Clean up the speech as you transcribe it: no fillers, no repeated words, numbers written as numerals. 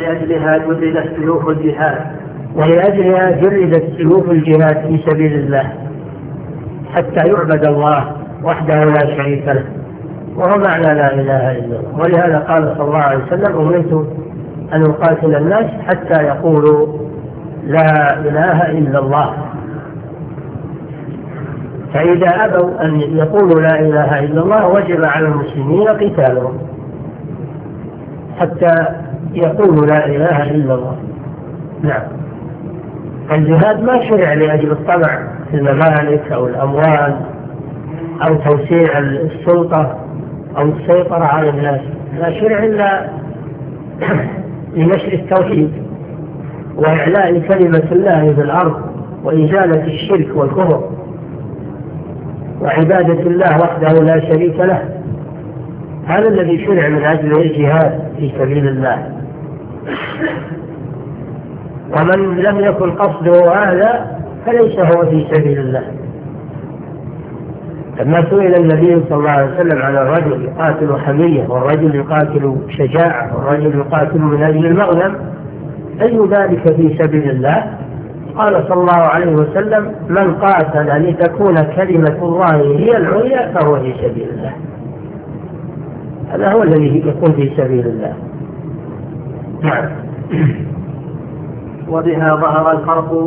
ولأجلها جردت سيوف الجهاد. ولأجلها جردت سيوف الجهاد في سبيل الله حتى يعبد الله وحده لا شريك له، وهو معنى لا إله إلا الله. ولهذا قال صلى الله عليه وسلم: أمرت أن أقاتل الناس حتى يقولوا لا إله إلا الله. فإذا أبوا أن يقولوا لا إله إلا الله وجب على المسلمين قتالهم حتى يقولوا لا إله إلا الله. نعم. الجهاد ما شرع لأجل الطمع في الممالك أو الأموال أو توسيع السلطة أو السيطرة على الناس، لا شرع إلا لنشر التوحيد وإعلاء كلمة الله في الأرض وإزالة الشرك والكفر وعبادة الله وحده لا شريك له. هذا الذي شرع من أجل الجهاد في سبيل الله. ومن لم يكن قصده هذا فليس هو في سبيل الله. لما سئل النبي صلى الله عليه وسلم عن الرجل يقاتل حمية والرجل يقاتل شجاعة والرجل يقاتل من أجل المغنم أي ذلك في سبيل الله؟ قال صلى الله عليه وسلم: من قاتل لتكون كلمة الله هي العليا فهو في سبيل الله. هذا هو الذي يكون في سبيل الله. نعم. وبها ظهر الفرق